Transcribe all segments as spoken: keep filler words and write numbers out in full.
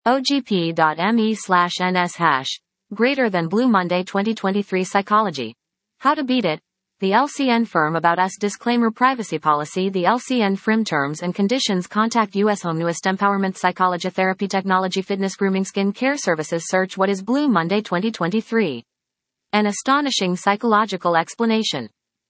ogp.me slash ns hash. Greater than Blue Monday twenty twenty-three Psychology. How to beat it. The L C N firm about us disclaimer privacy policy. The L C N firm terms and conditions. Contact U S Home Newest Empowerment Psychology Therapy Technology Fitness Grooming Skin Care Services. Search what is Blue Monday twenty twenty-three. An astonishing psychological explanation.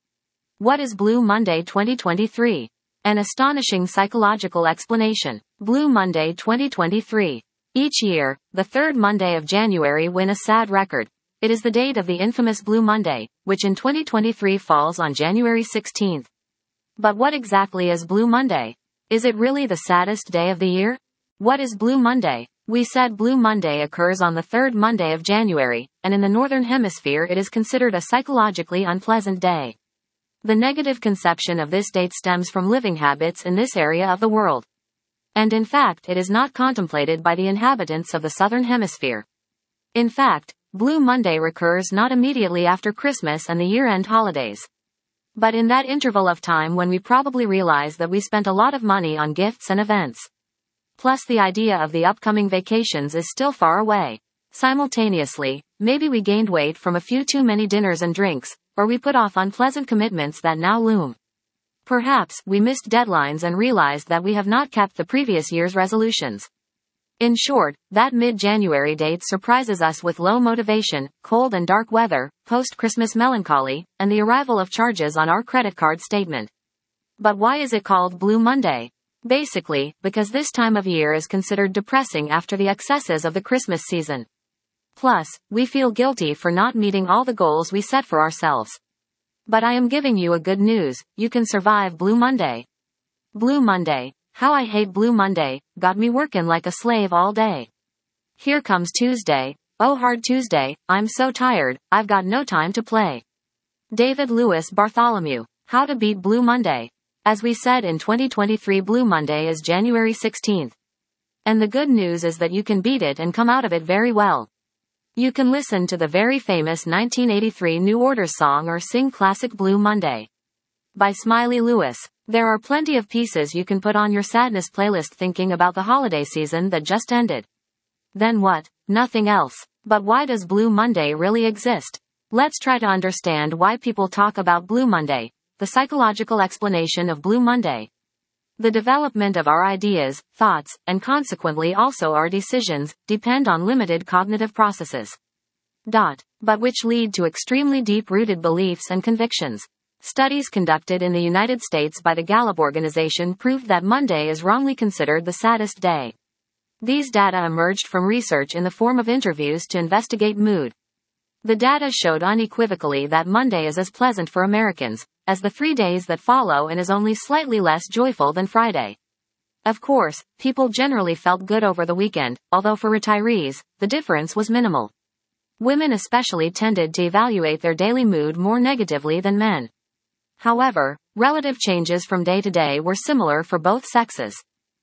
What is Blue Monday twenty twenty-three? An astonishing psychological explanation. Blue Monday twenty twenty-three. Each year, the third Monday of January win a sad record. It is the date of the infamous Blue Monday, which in twenty twenty-three falls on January sixteenth. But what exactly is Blue Monday? Is it really the saddest day of the year? What is Blue Monday? We said Blue Monday occurs on the third Monday of January, and in the Northern Hemisphere it is considered a psychologically unpleasant day. The negative conception of this date stems from living habits in this area of the world. And in fact, it is not contemplated by the inhabitants of the Southern Hemisphere. In fact, Blue Monday recurs not immediately after Christmas and the year-end holidays, but in that interval of time when we probably realize that we spent a lot of money on gifts and events. Plus, the idea of the upcoming vacations is still far away. Simultaneously, maybe we gained weight from a few too many dinners and drinks, or we put off unpleasant commitments that now loom. Perhaps we missed deadlines and realized that we have not kept the previous year's resolutions. In short, that mid-January date surprises us with low motivation, cold and dark weather, post-Christmas melancholy, and the arrival of charges on our credit card statement. But why is it called Blue Monday? Basically, because this time of year is considered depressing after the excesses of the Christmas season. Plus, we feel guilty for not meeting all the goals we set for ourselves. But I am giving you a good news, you can survive Blue Monday. Blue Monday. How I hate Blue Monday, got me working like a slave all day. Here comes Tuesday, oh hard Tuesday, I'm so tired, I've got no time to play. David Louis Bartholomew. How to beat Blue Monday. As we said in twenty twenty-three, Blue Monday is January sixteenth. And the good news is that you can beat it and come out of it very well. You can listen to the very famous nineteen eighty-three New Order song or sing classic Blue Monday by Smiley Lewis. There are plenty of pieces you can put on your sadness playlist thinking about the holiday season that just ended. Then what? Nothing else. But why does Blue Monday really exist? Let's try to understand why people talk about Blue Monday, the psychological explanation of Blue Monday. The development of our ideas, thoughts, and consequently also our decisions, depend on limited cognitive processes. Dot. But which lead to extremely deep-rooted beliefs and convictions. Studies conducted in the United States by the Gallup Organization proved that Monday is wrongly considered the saddest day. These data emerged from research in the form of interviews to investigate mood. The data showed unequivocally that Monday is as pleasant for Americans as the three days that follow and is only slightly less joyful than Friday. Of course, people generally felt good over the weekend, although for retirees, the difference was minimal. Women especially tended to evaluate their daily mood more negatively than men. However, relative changes from day to day were similar for both sexes.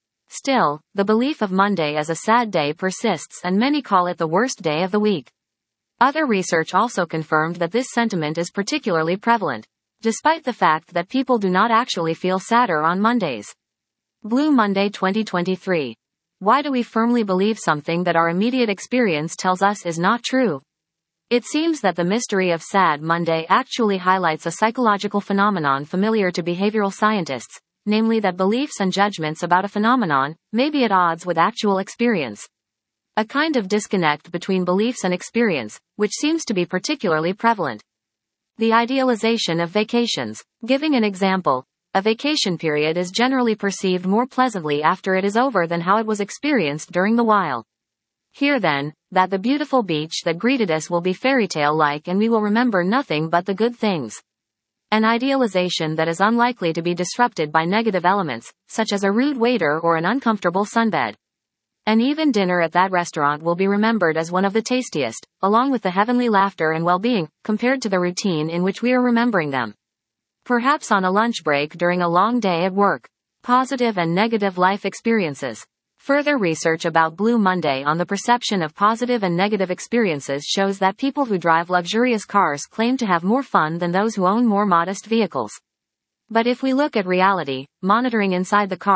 Still, the belief of Monday as a sad day persists and many call it the worst day of the week. Other research also confirmed that this sentiment is particularly prevalent, despite the fact that people do not actually feel sadder on Mondays. Blue Monday twenty twenty-three. Why do we firmly believe something that our immediate experience tells us is not true? It seems that the mystery of Sad Monday actually highlights a psychological phenomenon familiar to behavioral scientists, namely that beliefs and judgments about a phenomenon may be at odds with actual experience. A kind of disconnect between beliefs and experience, which seems to be particularly prevalent. The idealization of vacations. Giving an example, a vacation period is generally perceived more pleasantly after it is over than how it was experienced during the while. Here then, that the beautiful beach that greeted us will be fairy tale-like and we will remember nothing but the good things. An idealization that is unlikely to be disrupted by negative elements, such as a rude waiter or an uncomfortable sunbed. An even dinner at that restaurant will be remembered as one of the tastiest, along with the heavenly laughter and well-being, compared to the routine in which we are remembering them. Perhaps on a lunch break during a long day at work. Positive and negative life experiences. Further research about Blue Monday on the perception of positive and negative experiences shows that people who drive luxurious cars claim to have more fun than those who own more modest vehicles. But if we look at reality, monitoring inside the car,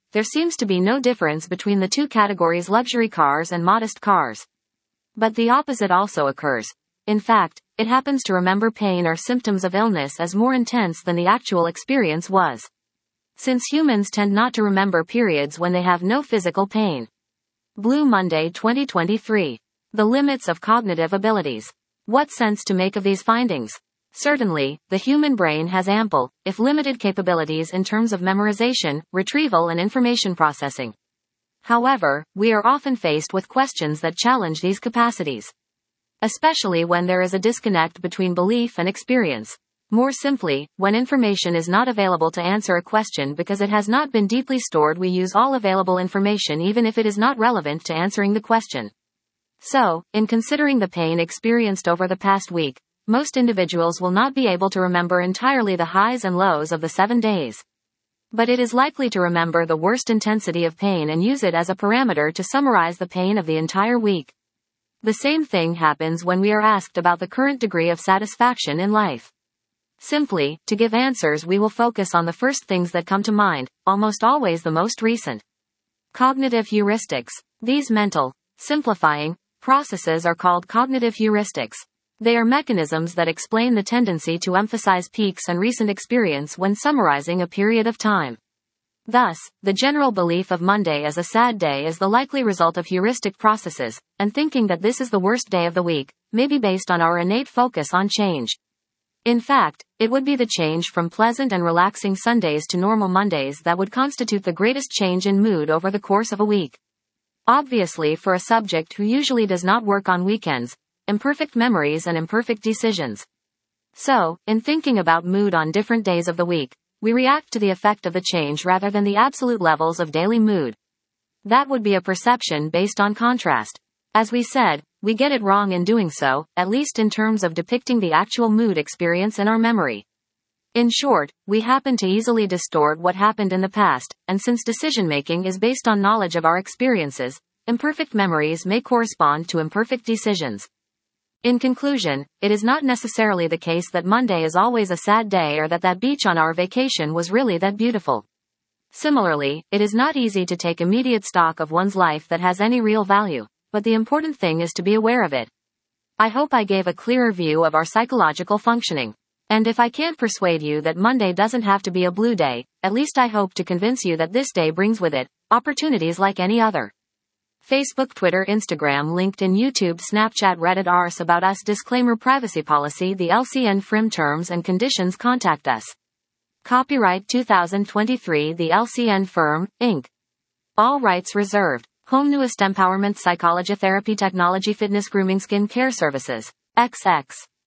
there seems to be no difference between the two categories: luxury cars and modest cars. But the opposite also occurs. In fact, it happens to remember pain or symptoms of illness as more intense than the actual experience was. Since humans tend not to remember periods when they have no physical pain. Blue Monday twenty twenty-three. The limits of cognitive abilities. What sense to make of these findings? Certainly, the human brain has ample, if limited capabilities in terms of memorization, retrieval and information processing. However, we are often faced with questions that challenge these capacities. Especially when there is a disconnect between belief and experience. More simply, when information is not available to answer a question because it has not been deeply stored, we use all available information even if it is not relevant to answering the question. So, in considering the pain experienced over the past week, most individuals will not be able to remember entirely the highs and lows of the seven days. But it is likely to remember the worst intensity of pain and use it as a parameter to summarize the pain of the entire week. The same thing happens when we are asked about the current degree of satisfaction in life. Simply, to give answers, we will focus on the first things that come to mind, almost always the most recent. Cognitive heuristics. These mental, simplifying, processes are called cognitive heuristics. They are mechanisms that explain the tendency to emphasize peaks and recent experience when summarizing a period of time. Thus, the general belief of Monday as a sad day is the likely result of heuristic processes, and thinking that this is the worst day of the week may be based on our innate focus on change. In fact, it would be the change from pleasant and relaxing Sundays to normal Mondays that would constitute the greatest change in mood over the course of a week. Obviously, for a subject who usually does not work on weekends, imperfect memories and imperfect decisions. So, in thinking about mood on different days of the week, we react to the effect of the change rather than the absolute levels of daily mood. That would be a perception based on contrast. As we said, we get it wrong in doing so, at least in terms of depicting the actual mood experience in our memory. In short, we happen to easily distort what happened in the past, and since decision-making is based on knowledge of our experiences, imperfect memories may correspond to imperfect decisions. In conclusion, it is not necessarily the case that Monday is always a sad day or that that beach on our vacation was really that beautiful. Similarly, it is not easy to take immediate stock of one's life that has any real value, but the important thing is to be aware of it. I hope I gave a clearer view of our psychological functioning. And if I can't persuade you that Monday doesn't have to be a blue day, at least I hope to convince you that this day brings with it opportunities like any other. Facebook, Twitter, Instagram, LinkedIn, YouTube, Snapchat, Reddit, Ars About Us. Disclaimer: Privacy Policy. The L C N F R I M Terms and Conditions. Contact us. Copyright two thousand twenty-three. The L C N Firm, Incorporated. All rights reserved. Home Newest Empowerment, Psychology, Therapy, Technology, Fitness, Grooming, Skin Care Services. X X.